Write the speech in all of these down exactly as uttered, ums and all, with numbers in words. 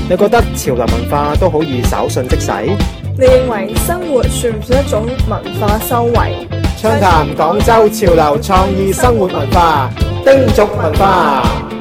你覺得潮流文化都好易稍縱即逝？ 你認為生活算唔算一種文化修為？ 暢談廣州潮流創意生活文化，丁族文化。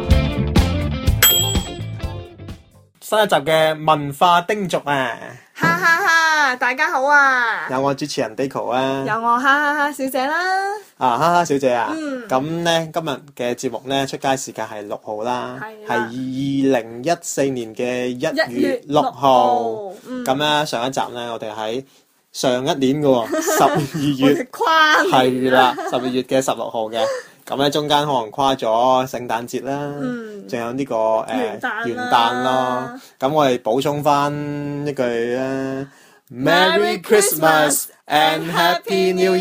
新一集嘅文化丁族啊！ 哈哈哈！大家好啊！ 有我主持人 Deco 啊， 有我哈哈哈小姐啦。 啊哈哈小姐啊， 嗯， 咁咧今日嘅節目咧出街時間係六號啦，係二零一四年嘅一月六號。咁咧上一集咧我哋喺上一年嘅喎十二月，係啦，十二月嘅十六號嘅。咁咧中間可能跨咗聖誕節啦，仲、嗯、有呢、這個誒、呃、元旦元旦咯。咁我哋補充翻一句啦 ，Merry Christmas and Happy New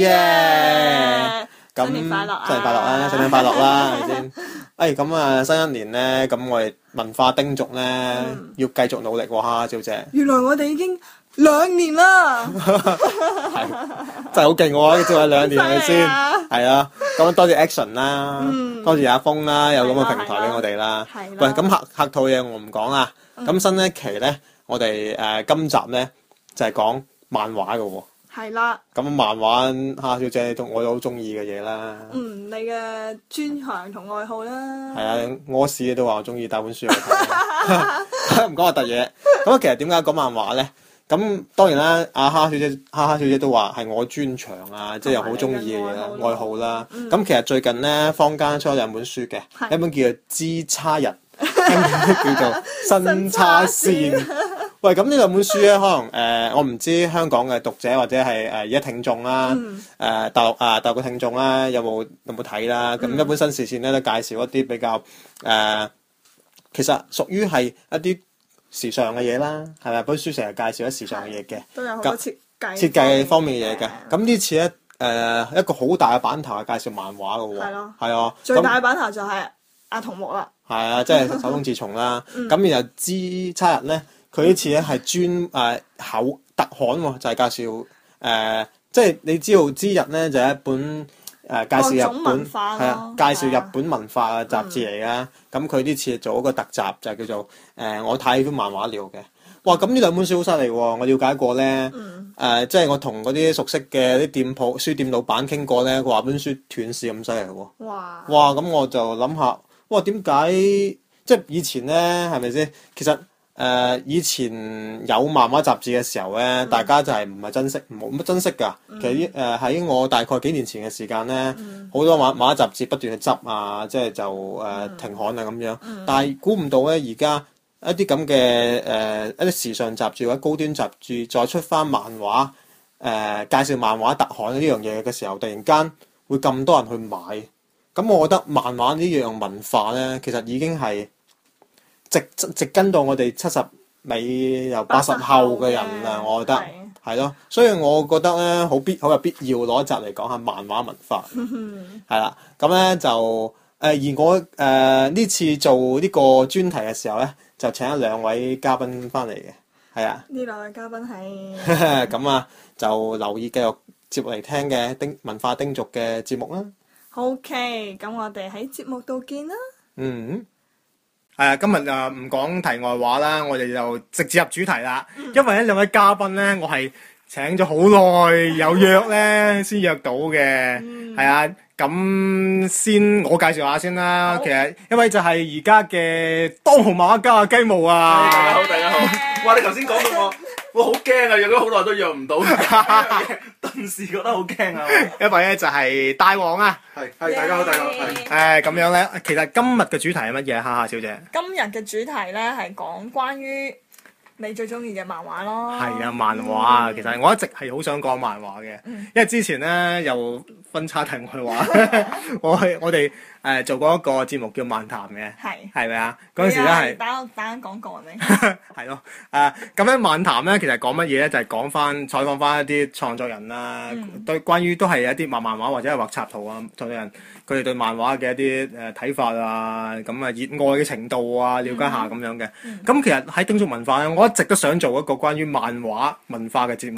Year！ 咁新年快樂啊！新年快樂啦，新年快樂啦，係咪先？誒咁啊，新一年咧，咁我哋文化丁族咧、嗯、要繼續努力喎，哈小姐。原來我哋已經兩年啦，係真係好勁喎！仲有兩年係咪先？係啊，咁多謝 Action 啦，嗯、多謝阿峰啦，有咁嘅平台俾我哋啦。喂，咁客客套嘢我唔講啦。咁、嗯、新一期咧，我哋誒、呃、今集咧就係、是、講漫畫嘅喎。係啦。咁漫畫，哈小姐都我都好中意嘅嘢啦。嗯，你嘅專長同愛好啦。係啊，屙屎都話我中意帶本書嚟睇。唔講話特嘢。咁其實點解講漫畫咧？咁當然啦，阿哈小姐、哈哈小姐都話係我專長啊，即係又好中意嘅嘢啦，愛好啦。咁、嗯、其實最近咧，坊間出咗兩本書嘅，一本叫做《之差人》，一本叫做《新叉線》。喂，咁呢兩本書咧，可能誒、呃，我唔知香港嘅讀者或者係誒而家聽眾啦，誒、嗯呃、大陸啊大陸嘅聽眾啦，有冇有冇睇啦？咁、嗯、一本新視線咧都介紹一啲比較誒、呃，其實屬於係一啲時尚嘅嘢啦，係咪？本書成日介紹一時尚嘅嘢嘅，都有好多設計設計方面嘅嘢嘅。咁呢次咧，誒、呃、一個好大嘅版頭係介紹漫畫嘅喎，係咯，係啊，最大嘅版頭就係阿童木啦，係啊，即係手冢治蟲啦。咁、嗯、然後之差日咧，佢呢次咧係專誒口特刊喎，就係、是、介紹誒、呃，即係你知道之日咧就係、是、一本。誒、呃、介紹日本係啊，介紹日本文化嘅雜誌嚟㗎。咁佢呢次做一個特集，就係、是、叫做誒、呃、我睇啲漫畫料嘅。哇！咁呢兩本書好犀利喎，我了解過咧。誒、嗯呃，即係我同嗰啲熟悉嘅啲店鋪書店老闆傾過咧，佢話本書斷市咁犀利喎。哇！哇！咁我就諗下，哇點解即係以前咧係咪先？其實。誒、呃、以前有漫畫雜誌嘅時候咧、嗯，大家就係唔係珍惜，冇乜珍惜㗎、嗯。其實誒喺、呃、我大概幾年前嘅時間咧，好、嗯、多漫漫畫雜誌不斷去執啊，即係就誒、呃嗯、停刊啊咁樣。嗯、但係估唔到咧，而家一啲咁嘅誒一啲時尚雜誌或者高端雜誌再出翻漫畫誒、呃、介紹漫畫特刊呢樣嘢嘅時候，突然間會咁多人去買。咁我覺得漫畫呢樣文化咧，其實已經係。直直跟到我哋七十尾由八十後嘅人啊，我覺得係咯，所以我覺得咧好必好有必要攞一集嚟講下漫畫文化，係啦，咁咧就誒、呃、而我誒呢、呃、次做呢個專題嘅時候咧，就請咗兩位嘉賓翻嚟嘅，係啊，呢兩位嘉賓係咁啊，就留意繼續接嚟聽嘅丁文化丁族嘅節目啦。OK， 咁我哋喺節目度見啦。嗯。係啊，今日啊唔講題外話啦，我哋就直接入主題啦。嗯、因為呢兩位嘉賓咧，我係請咗好耐有約咧先約到嘅。係、嗯、啊，咁先我介紹下先啦。其實一位就係而家嘅當紅漫畫家啊雞毛啊。大家好，大家好。哇！你頭先講到我。我好驚啊！約咗好耐都約唔到，頓時覺得好驚啊！一位咧就係大王啊，係係大家好，大家好，係誒咁樣咧。其實今日嘅主題係乜嘢？哈哈小姐，今日嘅主題咧係講關於你最中意嘅漫畫咯。係啊，漫畫、嗯、其實我一直係好想講漫畫嘅、嗯，因為之前咧又分叉題外話，我係我哋。誒、呃、做過一個節目叫漫談嘅，係係咪啊？嗰陣時咧係打打緊廣告係咪？係咯，誒咁樣漫談咧，其實講乜嘢咧？就係講翻採訪翻一啲創作人啦，對、嗯、關於都係一啲畫漫畫或者係畫插圖啊創作人，佢哋對漫畫嘅一啲誒睇法啊，咁啊熱愛嘅程度啊，了解下咁樣嘅。咁、嗯嗯、其實喺丁族文化咧，我一直都想做一個關於漫畫文化嘅節目。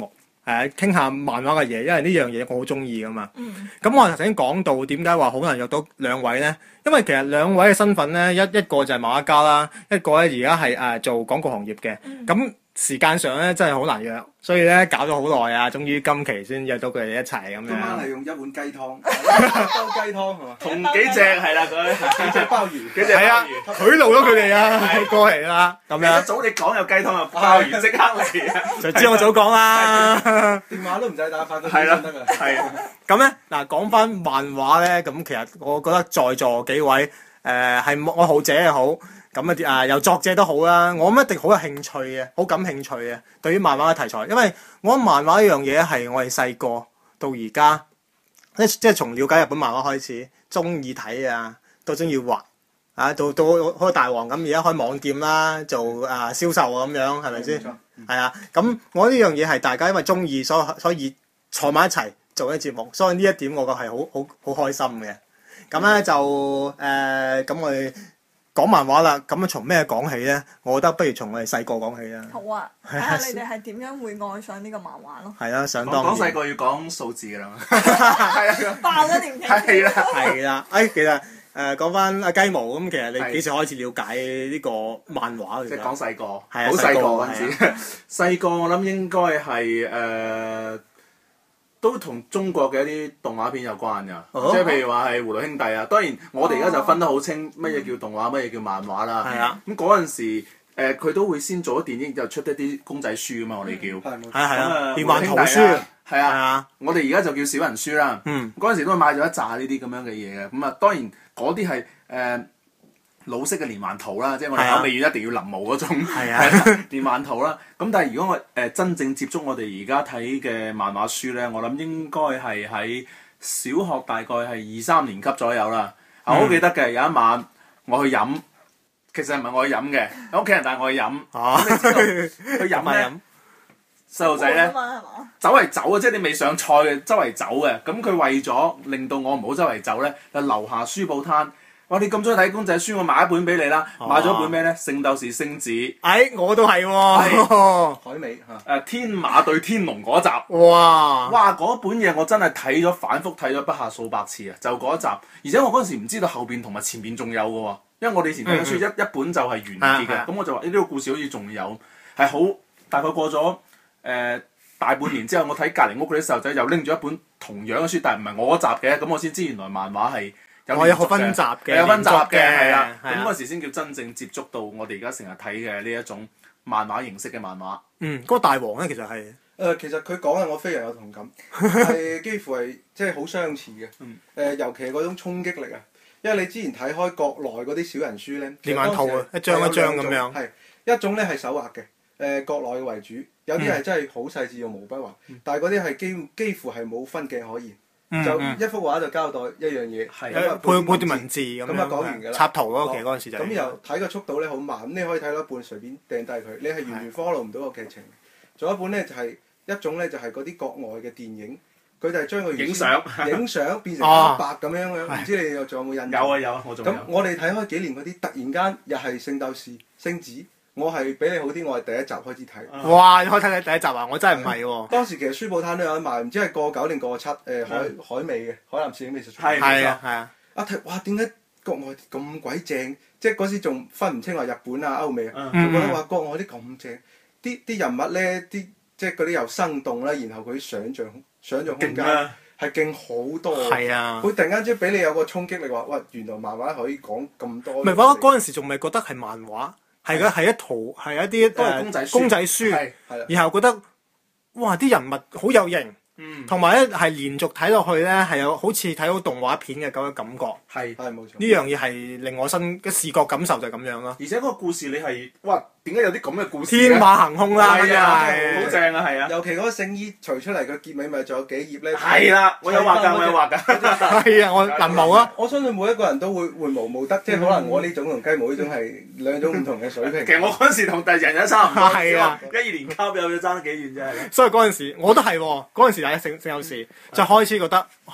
誒傾下漫畫嘅嘢，因為呢樣嘢我好中意噶嘛。 嗯。 咁我頭先講到點解話好難約到兩位咧？因為其實兩位嘅身份咧，一一個就係漫畫家啦，一個咧而家係誒做廣告行業嘅。咁、嗯、時間上咧真係好難約，所以咧搞咗好耐啊，終於今期先約到佢哋一齊咁樣。 今晚係用一碗雞湯，煲雞湯係嘛？ 同幾隻係啦，佢幾隻鮑魚，幾隻係啊，賄賂咗佢哋啊，過嚟啦咁樣。 一早你講有雞湯有鮑魚，即刻嚟啊！ 就知我早講啦。 電話都唔使打，發個係啦， 得㗎。 係咁咧嗱，講翻漫畫咧，咁其實我覺得在座幾位誒係愛好者又好，咁啊啊有作者都好啦，我諗一定好有興趣嘅，好感興趣嘅對於漫畫嘅題材，因為我諗漫畫呢樣嘢係我哋細個到而家，即即係從了解日本漫畫開始，中意睇啊，到中意畫啊，到到開大王咁，而家開網店啦，做啊銷售啊咁樣，係咪先？係、嗯、啊，咁我呢樣嘢係大家因為中意，所以所以坐埋一齊做呢節目，所以呢一點我覺得係好好好開心嘅。咁咧就誒，咁、呃、我哋講漫畫啦。咁啊，從咩講起咧？我覺得不如從我哋細個講起啦。 好啊，睇下你哋係點樣會愛上呢個漫畫咯。 係啊，想當講細個要講數字㗎啦嘛。 係啊，爆咗年紀。 係啦， 係啦。誒，其實誒講翻阿雞毛咁，其實你幾時開始了解呢個漫畫嘅？ 即係講細個，好細細個嗰陣時。細個我諗應該係誒。都同中國嘅一啲動畫片有關㗎，哦、即係譬如話係《葫蘆兄弟》啊。當然我哋而家就分得好清乜嘢叫動畫，乜嘢叫漫畫啦。 係啊。 咁嗰陣時誒，佢、呃、都會先做咗電影，就出一啲公仔書啊嘛，我哋叫。係係係啊。連環圖書。係啊。 啊我哋而家就叫小人書啦。嗯。嗰陣時都買咗一紮呢啲咁樣嘅嘢嘅，咁啊當然嗰啲係誒老式嘅連環圖啦，即係我哋口味園一定要臨摹嗰種係啊連環圖啦。咁但係如果我誒、呃、真正接觸我哋而家睇嘅漫畫書咧，我諗應該係喺小學大概係二三年級左右啦。嗯、我好記得嘅有一晚我去飲，其實唔係我去飲嘅，有屋企人帶我去飲。哦，你知道去飲咧，細路仔咧走嚟走啊，即係你未上菜嘅周圍走嘅。咁佢為咗令到我唔好周圍走咧，就樓下書報攤。哇！你咁中意睇公仔書，我買一本俾你啦。買咗一本咩咧？《聖鬥士星矢》。 哎，我都係喎。 海美嚇。誒，天馬對天龍嗰集。 哇！ 哇！嗰本嘢我真係睇咗，反覆睇咗不下數百次啊！就嗰一集，而且我嗰陣時唔知道後邊同埋前邊仲有嘅喎，因為我哋以前睇嘅書一、嗯、一本就係完結嘅，咁我就話：呢、呢個故事好似仲有，係好大概過咗誒、呃、大半年之後，我睇隔離屋嗰啲細路仔又拎咗一本同樣嘅書，但係唔係我嗰集嘅，咁我先知原來漫畫係。 有有分集嘅， 有分集嘅，係啦。咁嗰時先叫真正接觸到我哋而家成日睇嘅呢一種漫畫形式嘅漫畫。 嗯，嗰個大王咧，其實係誒、 呃，其實佢講嘅我非常有同感，係幾乎係即係好相似嘅。誒、嗯呃，尤其係嗰種衝擊力啊，因為你之前睇開國內嗰啲小人書咧， 連環圖啊，一張一張咁樣。 係一種咧係手畫嘅，誒、呃、國內嘅為主，有啲係真係好細緻用毛筆畫，嗯、但係嗰啲係幾幾乎係冇分鏡可言。嗯、就一幅畫就交代一樣嘢， 配配啲文字咁咁啊講完㗎啦。 插圖咯，其實嗰陣時就咁又睇個速度咧好慢，咁你可以睇到一半隨便掟低佢，你係完全 follow 唔到個劇情。仲有一本咧就係、是、一種咧就係嗰啲國外嘅電影，佢就係將個影相影相變成黑白咁樣樣，唔、哦、知你又仲有冇印象？ 有啊有啊，我仲有。咁我哋睇開幾年嗰啲，突然間又係聖鬥士星矢。我係比你好啲，我係第一集開始睇。 哇！你開睇你第一集啊？我真係唔係喎。 當時其實書報攤都有得賣，唔知係過九定過七。誒、呃、海海味嘅海南攝影美術館。 係係啊係啊！ 一睇哇，點解國外咁鬼正？即係嗰時仲分唔清話日本啊歐美啊，仲覺得話國外啲咁正。啲啲人物咧，啲即係嗰啲又生動啦，然後佢啲想像想像空間係勁好多。係啊！佢突然間即係俾你有個衝擊力，話喂，原來漫畫可以講咁多。唔係， 我嗰陣時仲未覺得係漫畫。係嘅，係一套，係一啲都係公仔書， 公仔書，然後覺得哇啲人物好有型，同埋咧係連續睇落去咧係有好似睇到動畫片嘅咁嘅感覺。係係冇錯。呢樣嘢係令我新嘅視覺感受就係咁樣咯。 而且嗰個故事你係哇點解有啲咁嘅故事？ 天馬行空啦， 係啊，好正啊，係啊。 尤其嗰個聖衣除出嚟個結尾咪仲有幾頁咧？ 係啦，我有畫㗎，我有畫㗎。 係啊，我臨摹啊！ 我相信每一個人都會會無無得，即係可能我呢種同雞毛呢種係兩種唔同嘅水平。 其實我嗰陣時同第人有差唔多。 係啊， 一二年級有要爭幾遠啫。 所以嗰陣時我都係喎，嗰陣時第一聖聖鬥士就開始覺得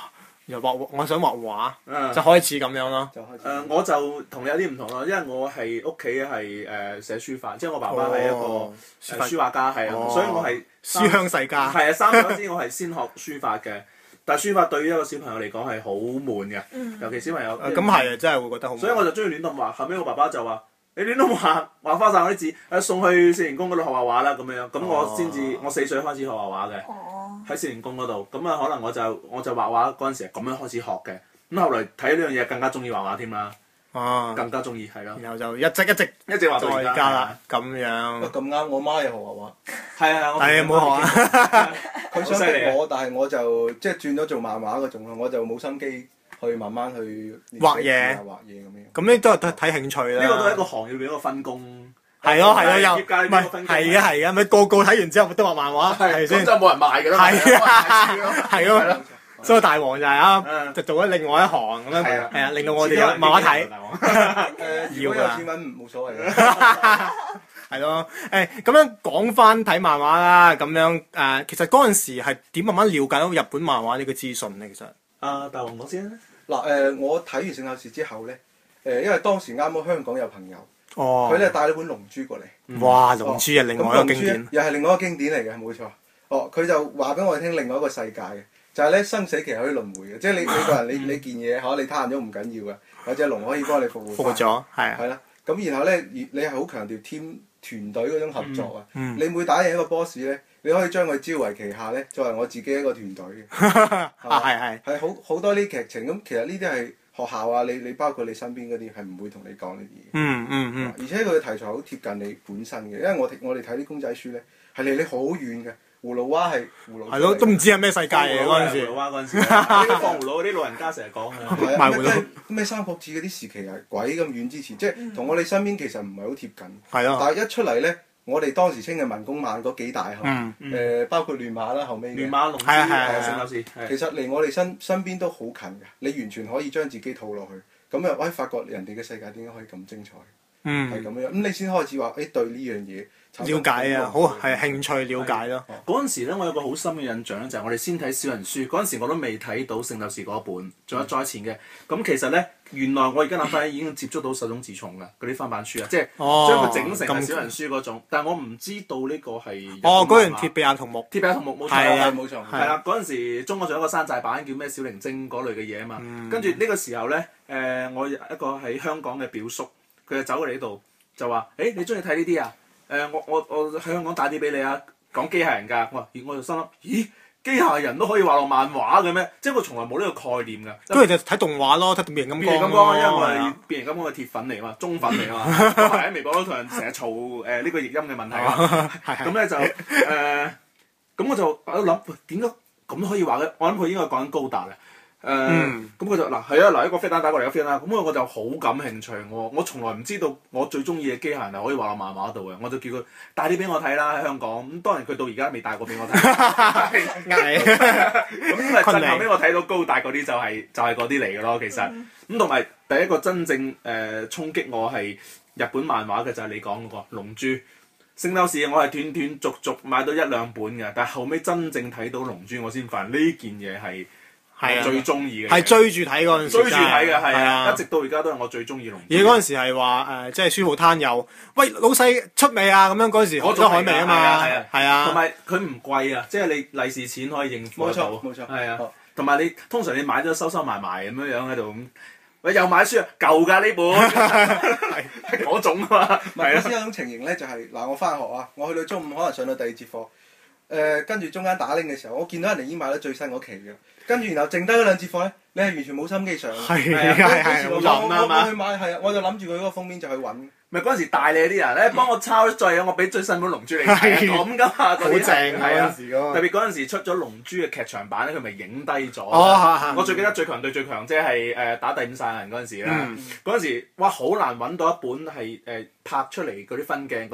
又畫，我想畫畫， 嗯、 就開始咁樣咯。 就開始。 誒、呃，我就同你有啲唔同咯，因為我係屋企係誒寫書法，即係我爸爸係一個、哦呃、書畫家，係啊，哦、所以我係書香世家。 係啊，三歲嗰時我係先學書法嘅，但係書法對於一個小朋友嚟講係好悶嘅， 嗯、 尤其小朋友。 咁係啊，真係會覺得好悶。 所以我就中意亂咁畫，後尾我爸爸就話：你亂咁畫，畫花晒我啲字，誒送去少年宮嗰度學畫畫啦咁樣。咁我先至，哦、我四歲開始學畫畫嘅。哦喺少年宮嗰度，咁啊可能我就我就畫畫嗰陣時係咁樣開始學嘅，咁後來睇呢樣嘢更加中意畫畫添啦， 啊， 更加中意係咯， 然後就一直一直一直畫到而家啦， 咁樣。 咁啱，我媽又學畫畫， 係啊， 係啊，冇學啊， 佢想逼我，但係我就即係轉咗做漫畫嗰種咯，我就冇心機去慢慢去畫嘢， 畫嘢咁樣。 咁呢都係睇睇興趣啦。 呢個都係一個行業嘅一個分工。 係咯係咯，又唔係係啊係啊，咪個個睇完之後都畫漫畫，係先？ 咁就冇人賣㗎啦。 係啊，係咯。所以大王就係啊，就做咗另外一行咁樣，係啊，令到我哋有漫畫睇。 誒，如果有錢揾冇所謂嘅。 係咯，誒咁樣講翻睇漫畫啦，咁樣誒，其實嗰陣時係點慢慢了解到日本漫畫呢個資訊咧？其實啊，大王講先啦。 嗱誒，我睇完《聖鬥士》之後咧，誒，因為當時啱好香港有朋友。 哦， 佢咧帶咗本《龍珠》過嚟。 哇！《龍珠》係另外一個經典， 又係另外一個經典嚟嘅，冇錯。哦，佢就話俾我哋聽另外一個世界嘅，就係咧生死其實可以輪迴嘅，即係你你個人你你件嘢嚇你攤咗唔緊要嘅，有隻龍可以幫你復活。 復活咗，係啊。 係啦，咁然後咧，你係好強調 team 團隊嗰種合作啊。你每打贏一個 boss 咧，你可以將佢招為旗下咧，作為我自己一個團隊嘅。 啊，係係。 係好好多啲劇情咁，其實呢啲係。學校啊，你你包括你身邊嗰啲係唔會同你講呢啲嘢。嗯嗯嗯。而且佢嘅題材好貼近你本身嘅，因為我我哋睇啲公仔書咧係離你好遠嘅。葫蘆娃係葫蘆。係咯，都唔知係咩世界嚟嗰陣時。葫蘆娃嗰陣時，呢啲放葫蘆嗰啲老人家成日講嘅。賣葫蘆。咩三國志嗰啲時期係鬼咁遠之前，即係同我哋身邊其實唔係好貼近。係啊。但係一出嚟咧。我哋當時稱嘅文工漫嗰幾大嚇，誒包括亂馬啦，後尾嘅亂馬龍珠、聖鬥士，其實離我哋身身邊都好近嘅，你完全可以將自己套落去，咁啊，可以發覺人哋嘅世界點解可以咁精彩，係咁樣，咁你先開始話誒對呢樣嘢了解啊，好係興趣了解咯。 嗰陣時咧，我有個好深嘅印象咧，就係我哋先睇小人書，嗰陣時我都未睇到聖鬥士嗰本，仲有再前嘅，咁其實咧。原來我而家諗翻已經接觸到手冢治蟲㗎嗰啲翻版書啊，即係將佢整成係小人書嗰種，但係我唔知道呢個係哦嗰樣鐵臂阿童木， 鐵臂阿童木冇錯係冇錯， 係啦嗰陣時中國仲有一個山寨版叫咩小靈精嗰類嘅嘢啊嘛，跟住呢個時候咧誒我一個喺香港嘅表叔，佢就走過嚟呢度就話：誒你中意睇呢啲啊？誒我我我喺香港打啲俾你啊，講機械人㗎，我話我就心諗咦？機械人都可以畫落漫畫嘅咩？即係我從來冇呢個概念㗎。 跟住就睇動畫咯，睇變形金剛。 變形金剛，因為我係變形金剛嘅鐵粉嚟啊嘛，忠粉嚟啊嘛。咁喺微博都同人成日嘈誒呢個譯音嘅問題啊。咁咧就誒，咁我就喺度諗點解咁都可以畫嘅？我諗佢應該講緊高達嘅。誒，咁佢就嗱係啊嗱一個飛彈打過嚟，一個飛彈，咁我就好感興趣。我我從來唔知道我最中意嘅機械人係可以畫落漫畫度嘅，我就叫佢帶啲俾我睇啦喺香港。咁當然佢到而家未帶過俾我睇。呃你。咁因為震撼俾我睇到高達嗰啲就係就係嗰啲嚟嘅咯，其實。咁同埋第一個真正誒衝擊我係日本漫畫嘅就係你講嗰個《龍珠》。聖鬥士我係斷斷續續買到一兩本嘅，但係後尾真正睇到《龍珠》我先發現呢件嘢係。係啊，最中意嘅係追住睇嗰陣時，追住睇嘅係啊，一直到而家都係我最中意龍珠。而嗰陣時係話誒，即係書報攤有，喂老細出未啊？咁樣嗰陣時攞咗海味啊嘛，係啊，同埋佢唔貴啊，即係你利是錢可以應付得到，冇錯，係啊，同埋你通常你買咗收收埋埋咁樣樣喺度咁，喂又買書啊，舊㗎呢本，係嗰種啊嘛。 唔係，先有種情形咧，就係嗱，我翻學啊，我去到中午可能上到第二節課。誒跟住中間打鈴嘅時候，我見到人哋已經買咗最新嗰期嘅，跟住然後剩低嗰兩節課咧，你係完全冇心機上。係係係，我我去買係啊，我就諗住佢嗰個封面就去揾。 咪嗰陣時帶你啲人咧，幫我抄最啊，我俾最新本龍珠你睇，咁噶嘛，好正係啊！特別嗰陣時出咗龍珠嘅劇場版咧，佢咪影低咗。我最記得最強對最強，即係誒打第五殺人嗰陣時啦。嗰陣時哇，好難揾到一本係誒拍出嚟嗰啲分鏡嗰啲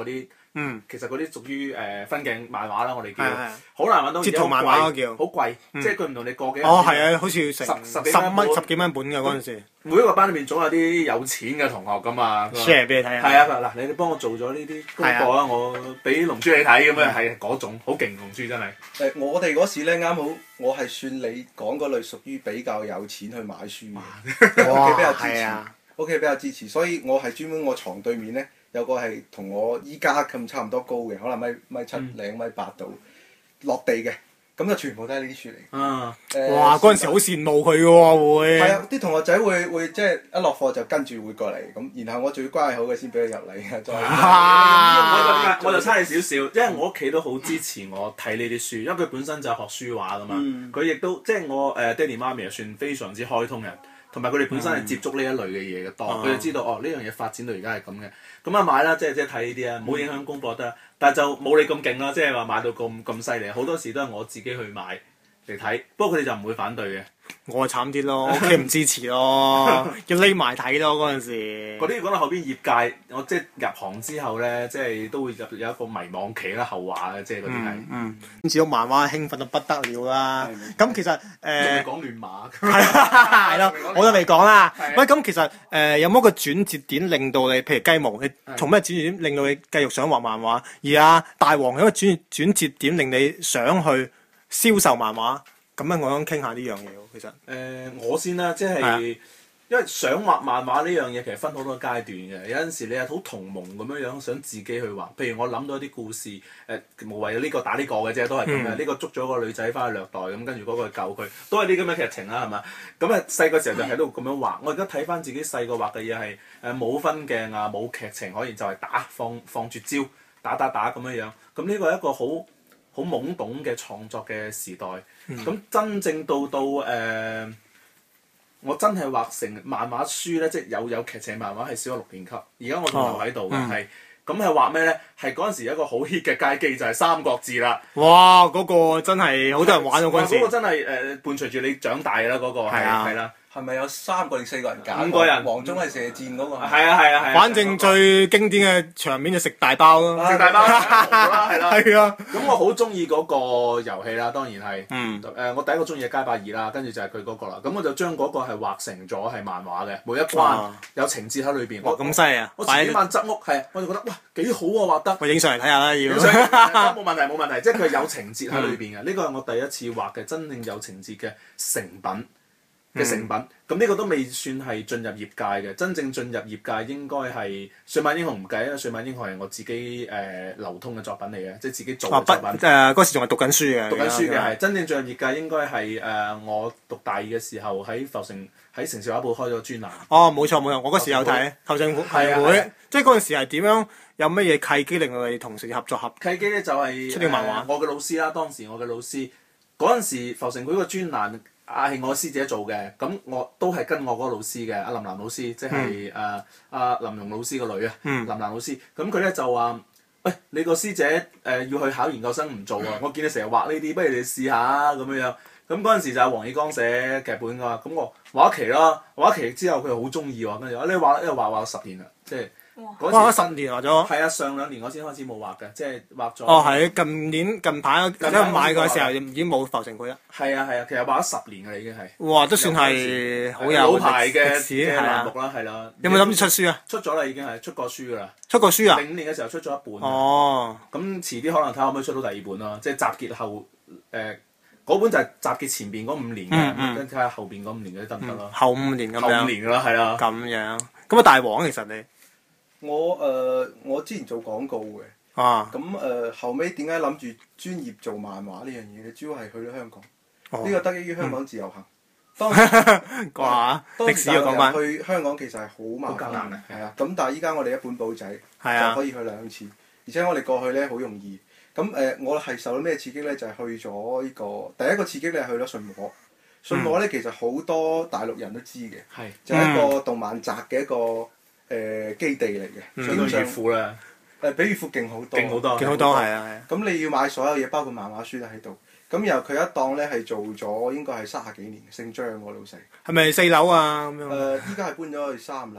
嗯， 其實嗰啲屬於誒分鏡漫畫啦，我哋叫係係好難揾到， 截圖漫畫嗰叫好貴，即係佢唔同你個幾哦係啊，好似成十十幾十蚊本蚊十幾蚊本嘅嗰陣時。 每一個班裏面總有啲有錢嘅同學噶嘛。 share 俾你睇下。 係啊，嗱，你哋幫我做咗呢啲功課啦，我俾龍珠你睇咁樣，係嗰種好勁，龍珠真係。 誒，我哋嗰時咧啱好，我係算你講嗰類屬於比較有錢去買書嘅，因為屋企比較支持， 係啊， 屋企比較支持，所以我係專門我床對面咧有個係同我依家咁差唔多高嘅，可能米米七零米八度落地嘅，咁就全部都係呢啲書嚟。 啊！ 誒哇！嗰陣時好羨慕佢嘅喎，會。 係啊，啲同學仔會會即係一落課就跟住會過嚟，咁然後我最關係好嘅先俾佢入嚟，再。 啊我就我就差你少少，因為我屋企都好支持我睇呢啲書，因為佢本身就係學書畫噶嘛，佢亦、都即係我誒爹哋媽咪又算非常之開通人，同埋佢哋本身係接觸呢一類嘅嘢嘅多，佢哋、知道哦呢樣嘢發展到而家係咁嘅，咁啊買啦，即係即係睇呢啲啊，唔好影響功課得，但係就冇你咁勁啦，即係話買到咁咁犀利，好多時都係我自己去買嚟睇，不過佢哋就唔會反對嘅。 我係慘啲咯，屋企唔支持咯，要匿埋睇咯嗰陣時。 嗰啲講到後邊業界，我即係入行之後咧，即係都會入有一個迷茫期啦，後話嘅，即係嗰啲係。 嗯，紙碌漫畫興奮到不得了啦！咁其實仲誒未講亂馬。 係係咯，我都未講啦係。 喂，咁其實誒有冇一個轉折點令到你，譬如雞毛，你從咩轉折點令到你繼續想畫漫畫？而阿大王有一個轉轉折點令你想去銷售漫畫？咁樣我想傾下呢樣嘢喎，其實。 誒、呃我先啦，即係、 啊因為想畫漫畫呢樣嘢，其實分好多階段嘅。有陣時你係好同夢咁樣樣，想自己去畫。譬如我諗到一啲故事，誒、呃、無謂呢個打呢個嘅啫，都係咁嘅。呢、 嗯、 個捉咗個女仔翻去虐待，咁跟住嗰個去救佢，都係啲咁嘅劇情啦，係嘛？咁啊細個時候就喺度咁樣畫。我而家睇翻自己細個畫嘅嘢係誒冇分鏡啊，冇劇情可以就係打放放絕招，打打打咁樣樣。咁呢個係一個好好懵懂嘅創作嘅時代。咁、 嗯、 真正到到誒。呃我真係畫成漫畫書咧，即係有有劇情漫畫係小學六年級，而家我仲留喺度嘅係，咁係畫咩咧？係嗰陣時有一個好 hit 嘅街機就係、是《三國志》啦。 哇！嗰、那個真係好多人玩到嗰陣時。 嗰個真係誒、呃、伴隨住你長大啦，嗰、那個係係啦。 係咪有三個定四個人揀？ 五個人， 黃忠係射箭嗰個。 係啊係啊係啊！ 反正最經典嘅場面就食大包咯。 食大包啦，係啦。 係啊。 咁我好中意嗰個遊戲啦，當然係。 嗯。 誒，我第一個中意嘅街霸二啦，跟住就係佢嗰個啦。咁我就將嗰個係畫成咗係漫畫嘅，每一關有情節喺裏邊。 哇！咁犀利啊！ 我前幾晚執屋係，我就覺得哇幾好啊畫得。 我影上嚟睇下啦，要。 冇問題冇問題，即係佢有情節喺裏邊嘅。呢個係我第一次畫嘅真正有情節嘅成品。嘅成品，咁呢個都未算係進入業界嘅，真正進入業界應該係《水漫英雄》唔計，因為《水漫英雄》係我自己誒、呃、流通嘅作品嚟嘅，即係自己做嘅作品。 誒嗰時仲係讀緊書嘅。 讀緊書嘅係真正進入業界應該係誒、呃、我讀大二嘅時候喺浮城喺城市畫報開咗專欄。 哦，冇錯冇錯，我嗰時有睇球證會，係會，即係嗰陣時係點樣有乜嘢契機令到你同事合作合？ 契機咧就係、是、 出啲漫畫、 呃。我嘅老師啦，當時我嘅老師嗰陣時浮城會個專欄。啊，係我師姐做嘅，咁我都係跟我嗰個老師嘅，阿林蘭老師，即係誒阿林蓉老師個女啊，林蘭老師，咁佢咧就話：喂，你個師姐誒、呃、要去考研究生唔做啊，我見你成日畫呢啲，不如你試下咁樣樣。咁嗰陣時就係黃以剛寫劇本㗎，咁我畫一期啦，畫一期之後佢好中意喎，跟住話你畫，因為畫畫咗十年啦，即係。 畫咗十年畫咗。 係啊，上兩年我先開始冇畫嘅，即係畫咗。 哦，係近年近排一買嘅時候已經冇浮城繪啦。 係啊係啊，其實畫咗十年㗎啦已經係。 哇！都算係好有老牌嘅歷史嘅欄目啦，係啦。 有冇諗住出書啊？ 出咗啦，已經係出過書㗎啦。 出過書啊？ 零五年嘅時候出咗一本。 哦。 咁遲啲可能睇下可唔可以出到第二本咯，即係集結後誒嗰本就係集結前邊嗰五年嘅，跟住睇下後邊嗰五年嗰啲得唔得咯？ 後五年咁樣。 後五年㗎啦，係啦。 咁樣，咁啊大王其實你。 我誒、呃、我之前做廣告嘅， 啊， 咁誒、呃、後尾點解諗住專業做漫畫呢樣嘢咧？主要係去咗香港，呢、哦、個得益於香港自由行。嗯、當時話歷史要講翻， 去香港其實係好麻煩嘅，係啊。咁但係依家我哋一本簿仔就可以去兩次，而且我哋過去咧好容易。咁誒、呃，我係受到咩刺激咧？就係、是、去咗呢、這個第一個刺激咧，去咗信和。信和咧其實好多大陸人都知嘅， 嗯、 就係一個動漫宅嘅一個。誒、呃、基地嚟嘅， 相當於粵庫啦。 誒比粵庫勁好多， 勁好多， 勁好多係啊係啊。 咁你要買所有嘢，包括漫畫書都喺度。咁然後佢一檔咧係做咗應該係三十幾年，姓張個老細。 係咪四樓啊咁樣？ 誒依家係搬咗去三樓。誒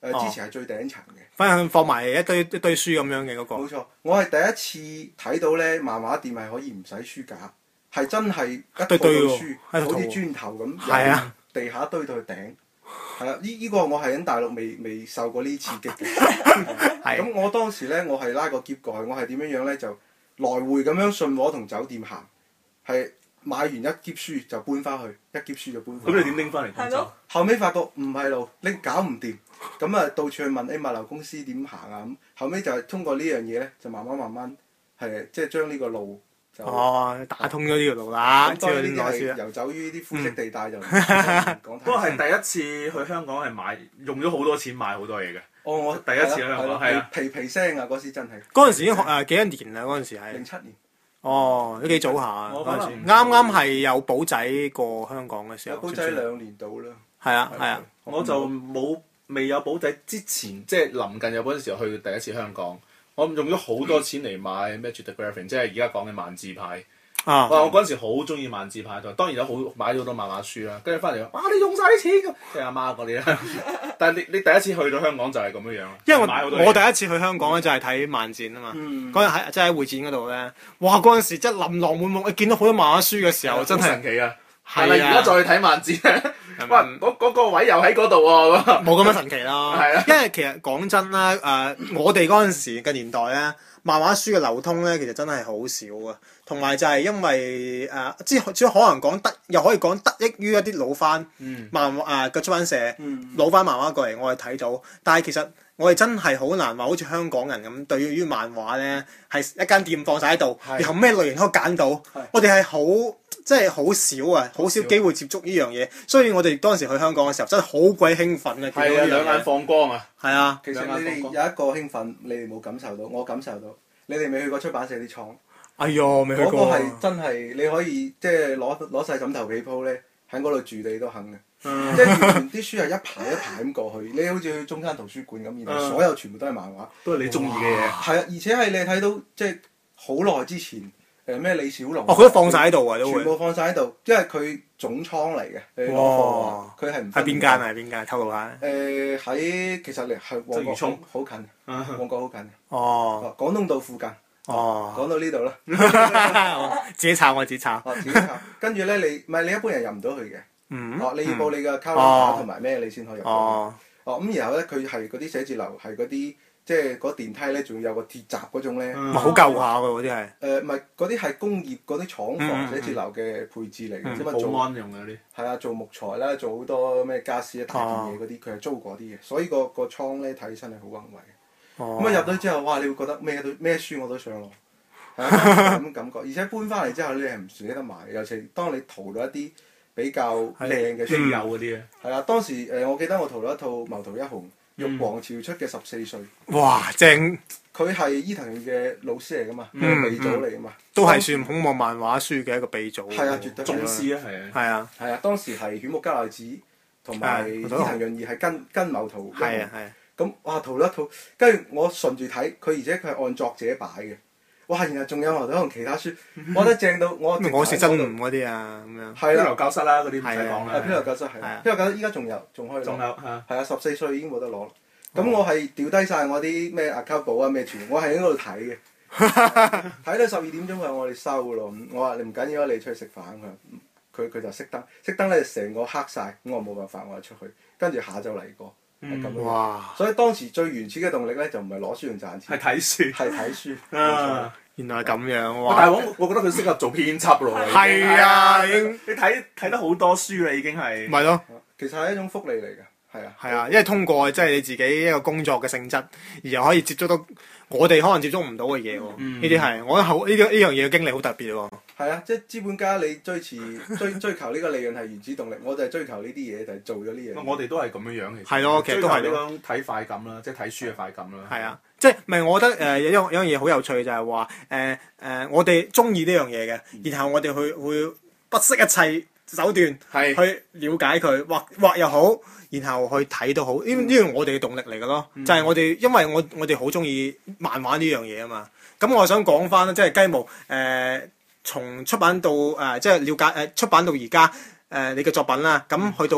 誒之前係最頂層嘅。 反正放埋一堆一堆書咁樣嘅嗰個。 冇錯，我係第一次睇到咧，漫畫店係可以唔使書架，係真係一套套書，好似磚頭咁， 係啊， 地下堆到去頂。係啊，呢呢個我係喺大陸未未受過呢啲刺激嘅。咁我當時咧，我係拉個篋過去，我係點樣樣咧？就來回咁樣信和同酒店行，係買完一篋書就搬翻去，一篋書就搬翻去。 咁你點拎翻嚟廣州？ 後尾發覺唔係路，拎搞唔掂，咁啊到處去問誒物流公司點行啊咁。後尾就係通過呢樣嘢咧，就慢慢慢慢係即係將呢個路。 哦，打通咗呢條路啦，知道點攞書啦。 遊走於啲灰色地帶就唔講。 不過係第一次去香港係買，用咗好多錢買好多嘢嘅。 哦，我第一次去香港係啊， 皮皮聲啊嗰時真係。 嗰陣時已經誒幾多年啦？嗰陣時係零七年。 哦，都幾早下嗰陣時。啱啱係有寶仔過香港嘅時候。 有寶仔兩年到啦。 係啊係啊， 我就冇未有寶仔之前，即係臨近有寶仔時候去第一次香港。我用咗好多錢嚟買 Magic the Gathering， 即係而家講嘅萬字牌。啊！我嗰陣時好中意萬字牌，當然有好買咗好多漫畫書啦。跟住翻嚟話：哇！你用晒啲錢咁，即係阿媽嗰啲啦。但係你你第一次去到香港就係咁樣樣。 因為我我第一次去香港咧就係睇漫展啊嘛。嗰日喺即係喺會展嗰度咧，哇！嗰陣時即係琳琅滿目，你見到好多漫畫書嘅時候，真係神奇啊！係咪而家再去睇漫展？哇！嗰嗰個位又喺嗰度喎， 冇咁樣神奇啦。 係啊， 因為其實講真啦，誒，我哋嗰陣時嘅年代咧，漫畫書嘅流通咧，其實真係好少啊。同埋就係因為誒，只只可能講得，又可以講得益於一啲老番漫畫誒嘅出版社老番漫畫過嚟，我哋睇到。但係其實我哋真係好難話，好似香港人咁，對於漫畫咧係一間店放晒喺度，然後咩類型都揀到。我哋係好即係好少啊，好少機會接觸呢樣嘢。所以我哋當時去香港嘅時候，真係好鬼興奮啊！ 係啊，兩眼放光啊！ 係啊， 其實你哋有一個興奮，你哋冇感受到，我感受到。你哋未去過出版社啲廠？ 哎唷，未去過。 嗰個係真係你可以即係攞攞曬枕頭被鋪咧，喺嗰度住你都肯嘅。即係完全啲書係一排一排咁過去，你好似去中山圖書館咁，然後所有全部都係漫畫， 都係你中意嘅嘢。 係啊，而且係你睇到即係好耐之前誒咩李小龍。 哦，佢都放晒喺度啊，都會。 全部放晒喺度，因為佢總倉嚟嘅。你攞貨啊！佢係唔喺邊間啊？邊間？透露下。 誒喺其實你係旺角好近，旺角好近。 哦。 廣東道附近。 哦， 講到呢度啦， 自己炒我自己炒。 哦，自己炒。跟住咧，你唔係你一般人入唔到去嘅。 嗯。 哦，你要報你嘅卡拉卡同埋咩，你先可以入到。哦。哦，咁然後咧，佢係嗰啲寫字樓係嗰啲，即係嗰電梯咧，仲要有個鐵閘嗰種咧。 好舊下㗎嗰啲係。 誒，唔係嗰啲係工業嗰啲廠房寫字樓嘅配置嚟嘅， 即係保安用嘅嗰啲。 係啊，做木材啦，做好多咩傢俬啊、大件嘢嗰啲，佢係租嗰啲嘅，所以個個倉咧睇起身係好宏偉。咁啊入到之後，哇！你會覺得咩都咩書我都想攞。係啊，咁感覺，而且搬翻嚟之後，你係唔捨得買，尤其當你淘到一啲比較靚嘅書， 有嗰啲咧。 係啊，當時誒，我記得我淘到一套《謀圖一雄》，玉皇朝出嘅十四歲。 哇！正。 佢係伊藤潤嘅老師嚟噶嘛，鼻祖嚟噶嘛。 都係算恐怖漫畫書嘅一個鼻祖。 係啊，絕對。 宗師啊，係啊。 係啊。 係啊，當時係犬木加奈子同埋伊藤潤二係跟跟謀圖一雄。 係啊係。 咁哇，淘到一套，跟住我順住睇，佢而且佢係按作者擺嘅。哇！然後仲有可能其他書，我覺得正到我。 我食真悟嗰啲啊，咁樣。 係啦。 漂流教室啦，嗰啲唔使講啦。 漂流教室係。漂流教室依家仲有，仲可以攞。 仲有係。 係啊，十四歲已經冇得攞。咁我係掉低晒我啲咩 account 簿啊咩全，我係喺嗰度睇嘅。睇到十二點鐘佢話我哋收咯，我話你唔緊要啊，你出去食飯佢，佢佢就熄燈，熄燈咧成個黑晒，咁我冇辦法，我就出去，跟住下晝嚟過。係咁樣。哇！所以當時最原始嘅動力咧，就唔係攞書用賺錢， 係睇書， 係睇書。啊！ 原來係咁樣哇！但係我我覺得佢適合做編輯咯。 係啊，已經你睇睇得好多書啦，已經係。 咪咯， 其實係一種福利嚟㗎。係啊， 係啊，因為通過即係你自己一個工作嘅性質，而又可以接觸到我哋可能接觸唔到嘅嘢喎。呢啲係我覺得好呢啲呢樣嘢嘅經歷好特別喎。 係啊，即係資本家你追持追追求呢個利潤係原始動力，我就係追求呢啲嘢就係做咗呢樣。 我哋都係咁樣樣其實。 係咯，其實都係呢種睇快感啦，即係睇書嘅快感啦。 係啊，即係唔係？我覺得誒有樣有樣嘢好有趣就係話誒誒，我哋中意呢樣嘢嘅，然後我哋去會不惜一切手段去了解佢，畫畫又好。然後去睇都好，呢呢樣我哋嘅動力嚟嘅咯，嗯、就係我哋，因為我我哋好中意漫畫呢樣嘢啊嘛。咁我想講翻即係雞毛誒、呃，從出版到誒、呃，即係了解誒、呃、出版到而家誒，你嘅作品啦，咁去到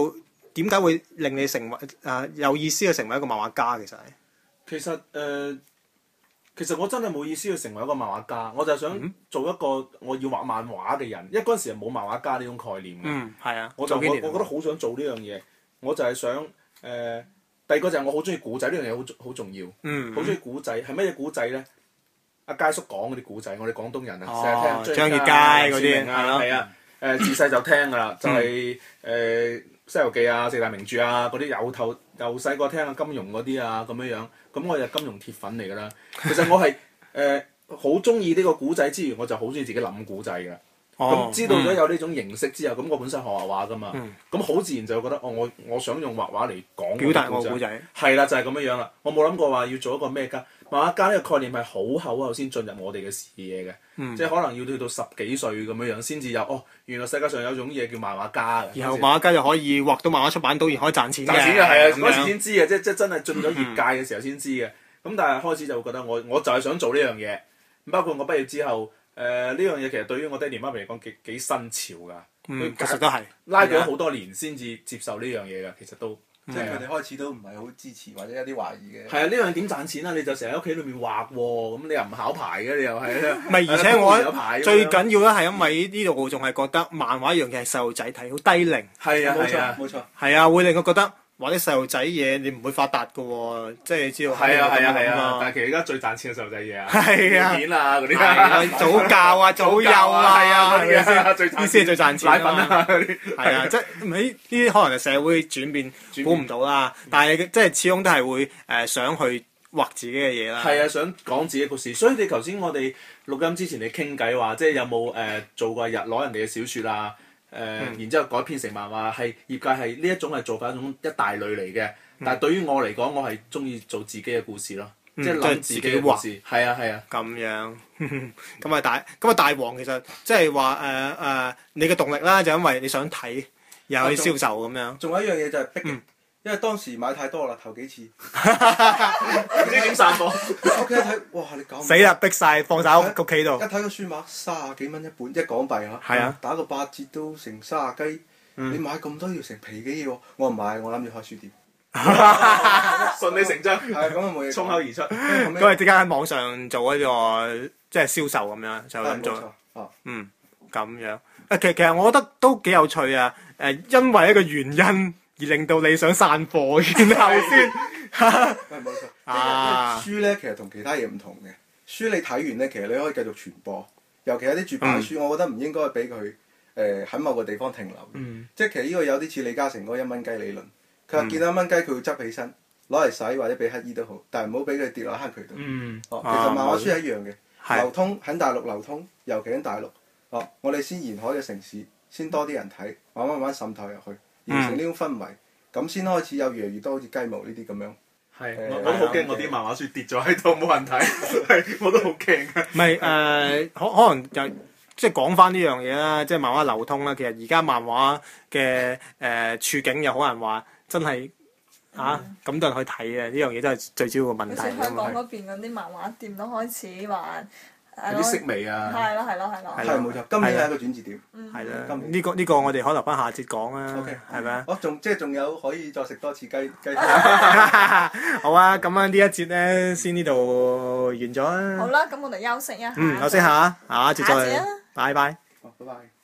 點解會令你成為誒、呃、有意思去成為一個漫畫家？其實係其實誒、呃，其實我真係冇意思去成為一個漫畫家，我就係想做一個我要畫漫畫嘅人。因為嗰陣時係冇漫畫家呢種概念嘅。 嗯，係啊。 我就我我覺得好想做呢樣嘢，我就係想誒、呃。第二個就係我好中意古仔，呢樣嘢好好重要。 嗯。 好中意古仔，係乜嘢古仔咧？阿佳叔講嗰啲古仔，我哋廣東人啊，成日、 哦、 聽張悅楷嗰啲啊，係啊，誒自細就聽㗎啦，就係、是、誒、呃《西遊記》啊、四大名著啊嗰啲，由頭由細個聽下金庸嗰啲啊咁樣樣，咁我就金庸鐵粉嚟㗎啦。其實我係誒好中意呢個古仔之餘，我就好中意自己諗古仔㗎。咁、哦、知道咗有呢種形式之後，咁、嗯、我本身學畫畫㗎嘛，咁好、嗯、自然就覺得哦，我我想用畫畫嚟講表達我古仔。係啦，就係、是、咁樣樣啦。我冇諗過話要做一個咩家。漫畫家呢個概念係好厚厚先進入我哋嘅視野嘅，嗯、即係可能要去到十幾歲咁樣樣先至有哦，原來世界上有種嘢叫漫畫家嘅。 然後漫畫家就可以畫到漫畫出版到，而可以賺錢嘅。 賺錢嘅係啊，嗰時先知嘅，即即真係進咗業界嘅時候先知嘅。咁、嗯、但係開始就會覺得我我就係想做呢樣嘢。包括我畢業之後，誒呢樣嘢其實對於我爹哋媽咪嚟講幾幾新潮㗎。 嗯，其實都係拉咗好多年先至接受呢樣嘢㗎，其實都。 即係佢哋開始都唔係好支持或者有啲懷疑嘅。 係啊，呢樣點賺錢啊？你就成日喺屋企裏面畫喎，咁你又唔考牌嘅，你又係。 唔係，而且我最緊要咧係因為呢度我仲係覺得漫畫一樣嘢係細路仔睇，好低齡。 係啊， 冇錯冇錯。 係啊，會令我覺得畫啲細路仔嘢，你唔會發達㗎喎，即係你知道。 係啊係啊係啊！但係其實而家最賺錢嘅細路仔嘢啊， 係啊， 片啊嗰啲， 早教啊早幼啊，係啊，係啊，最呢先係最賺錢。 奶粉啊嗰啲。 係啊，即係唔係呢啲可能係社會轉變估唔到啦，但係即係始終都係會誒想去畫自己嘅嘢啦。 係啊，想講自己故事。所以你頭先我哋錄音之前你傾偈話，即係有冇誒做過日攞人哋嘅小説啊？誒，然之後改編成漫畫，係業界係呢一種係做法一種一大類嚟嘅。但係對於我嚟講，我係中意做自己嘅故事咯，即係諗自己嘅故事。係啊係啊。咁樣，咁啊大咁啊大王其實即係話誒誒，你嘅動力啦，就因為你想睇，又可以銷售咁樣。 仲有一樣嘢就係逼，因為當時買太多啦，頭幾次。 唔知點散貨。 屋企一睇，哇！你搞死啦，逼晒放晒喺屋企度。 一睇個書碼，卅幾蚊一本，一港幣嚇。 係啊。 打個八折都成卅雞，你買咁多要成皮嘅嘢喎，我唔買，我諗住開書店。 順理成章。係啊，咁啊冇嘢。衝口而出。 咁啊，即刻喺網上做一個即係銷售咁樣，就咁做。 哦。嗯， 咁樣。誒，其實其實我覺得都幾有趣啊！誒，因為一個原因而令到你想散貨，然後先。 係冇錯。啊。書咧其實同其他嘢唔同嘅，書你睇完咧，其實你可以繼續傳播。尤其有啲絕版書，我覺得唔應該俾佢誒喺某個地方停留。嗯。即係其實呢個有啲似李嘉誠嗰個一蚊雞理論。佢話見到一蚊雞，佢會執起身攞嚟洗或者俾乞兒都好，但係唔好俾佢跌落坑渠度。嗯。哦，其實漫畫書係一樣嘅，流通喺大陸流通，尤其喺大陸。哦，我哋先沿海嘅城市，先多啲人睇，慢慢慢慢滲透入去，形成呢種氛圍，咁先開始有越嚟越多好似雞毛呢啲咁樣。係， 我都好驚我啲漫畫書跌咗喺度冇人睇，係我都好驚。 唔係誒，可可能就即係講翻呢樣嘢啦，即係漫畫流通啦。其實而家漫畫嘅誒處境又好難話，真係嚇咁多人去睇嘅呢樣嘢，真係最主要嘅問題。 好似香港嗰邊嗰啲漫畫店都開始話。 有啲色味啊！ 係咯係咯係咯， 係冇錯。今年係一個轉折點。 係啦，呢個呢個我哋可能翻下節講啊。 OK， 係咪啊？ 我仲即係仲有可以再食多次雞雞。 好啊，咁啊呢一節咧先呢度完咗啊。 好啦，咁我哋休息一下。 嗯，休息下，下一節再。拜拜。 好，拜拜。